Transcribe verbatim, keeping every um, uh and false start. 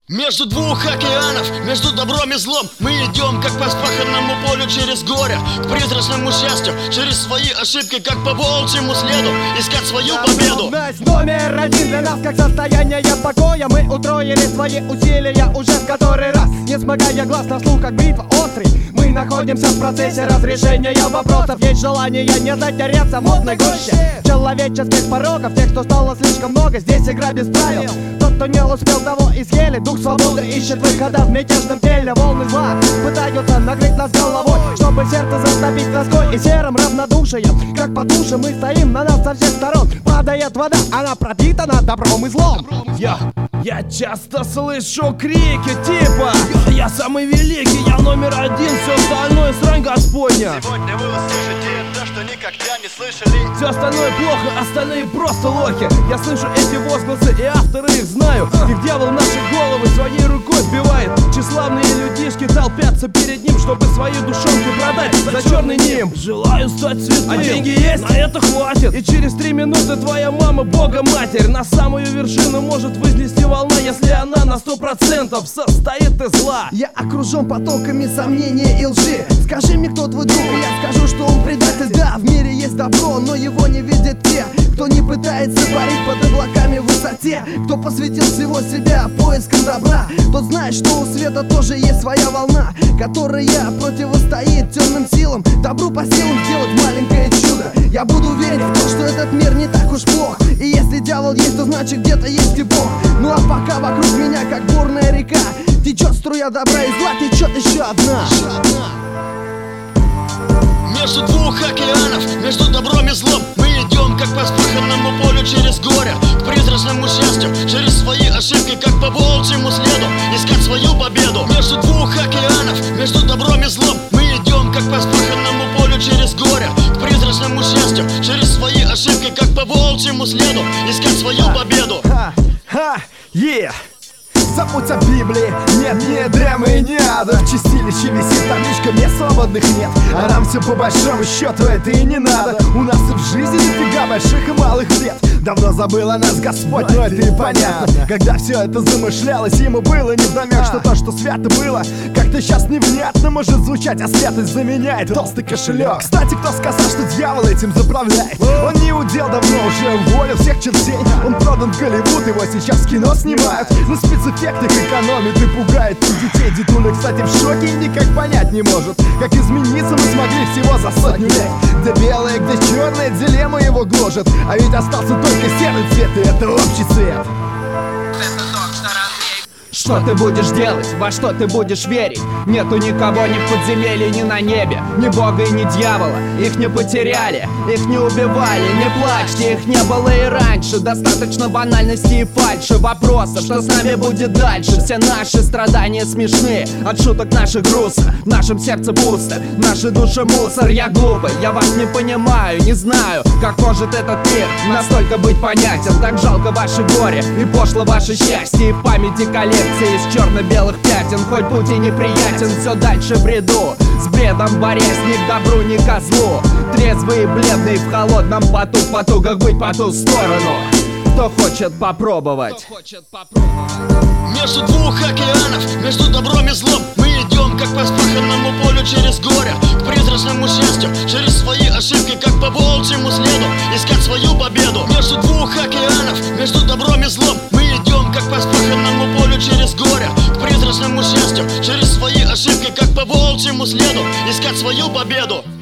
Между двух океанов, между добром и злом, мы идем, как по спаханному полю через горе, к призрачному счастью, через свои ошибки, как по волчьему следу, искать свою победу. Номер один для нас, как состояние покоя. Мы утроили свои усилия уже в который раз, не смыкая глаз на слух, как бритва острый. Мы находимся в процессе разрешения вопросов. Есть желание не затеряться в модной гуще человеческих пороков, тех, кто стало слишком много. Здесь игра без правил. Тот, кто не успел, того изъели. Дух свободы ищет выхода в мятежном теле. Волны зла пытаются накрыть нас головой, чтобы сердце застопить тоской и серым равнодушием. Как по душе мы стоим, на нас со всех сторон падает вода, она пропитана добром и злом. Я, я часто слышу крики типа: я самый великий, я номер один, все остальное срань Господня. Сегодня вы услышите то, что никогда не слышали. Все остальное плохо, остальные просто лохи. Я слышу эти возгласы и авторы их знаю. Их дьявол в наши головы своей рукой вбивает. Тщеславные людишки толпятся перед ним, чтобы свои душонки продать за черный нимб. Желаю стать святым, а деньги есть? На это хватит. И через три минуты твоя мама, Бога Матерь, на самую вершину может вознести волна, если она на сто процентов состоит из зла. Я окружен потоками сомнений и лжи. Скажи мне, кто твой друг, и я скажу, что он предатель. Да, в мире есть добро, но его не видят те, кто не пытается парить под облаками в высоте. Кто посвятил всего себя поискам добра, тот знает, что у света тоже есть своя волна, которая противостоит темным силам. Добру по силам сделать маленькое чудо. Я буду верить в то, что этот мир не так уж плох. И если дьявол есть, то значит где-то есть и Бог. Ну а пока вокруг меня, как бурная река, течет струя добра и зла, течет еще одна. Между двух океанов, между добром и злом, мы идем, как по спаханному полю через горе, к призрачному счастью, через свои ошибки, как по волчьему следу, искать свою победу. Между двух океанов, между добром и злом, мы идем, как по спаханному полю через горе, к призрачному счастью, через свои ошибки, как по волчьему следу, искать свою победу. Ха, е. Забудь о Библии, нет, не дрема и не ада. В чистилище висит табличка, мест свободных нет. А нам все по большому счету это и не надо. У нас и в жизни нифига больших и малых бед. Давно забыл о нас Господь, но это и понятно. Когда все это замышлялось, ему было невдомек, что то, что свято было, как-то сейчас невнятно может звучать, а святость заменяет толстый кошелек. Кстати, кто сказал, что дьявол этим заправляет? Он не удел, давно уже уволил всех чертей. Он продан в Голливуд, его сейчас в кино снимают. На спецэффектах экономит и пугает тут детей. Дедуля, кстати, в шоке и никак понять не может, как измениться мы смогли всего за сотню лет. Где белое, где черное, дилемма его гложет. А ведь остался только серый цвет, и это общий цвет. Что ты будешь делать? Во что ты будешь верить? Нету никого ни в подземелье, ни на небе, ни бога и ни дьявола. Их не потеряли, их не убивали. Не плачьте, их не было и раньше. Достаточно банальности и фальши, вопросов, что с нами будет дальше. Все наши страдания смешны, от шуток наших грустно. В нашем сердце пусто, наши души мусор. Я глупый, я вас не понимаю, не знаю, как может этот мир настолько быть понятен. Так жалко ваше горе и пошло ваше счастье. И в памяти коллекции из черно-белых пятен. Хоть путь и неприятен, все дальше бреду. С бредом борясь ни к добру, ни ко злу. Трезвый и бледный в холодном поту, в потугах быть по ту сторону. Кто хочет попробовать? Между двух океанов, между добром и злом, мы идем, как по спаханному полю через горе, к призрачному счастью, через свои ошибки, как по волчьему следу, искать свою победу. Между двух океанов, между добром и злом, мы идем, как по спаханному полю через горе, к призрачному счастью, через свои ошибки, как по волчьему следу, искать свою победу.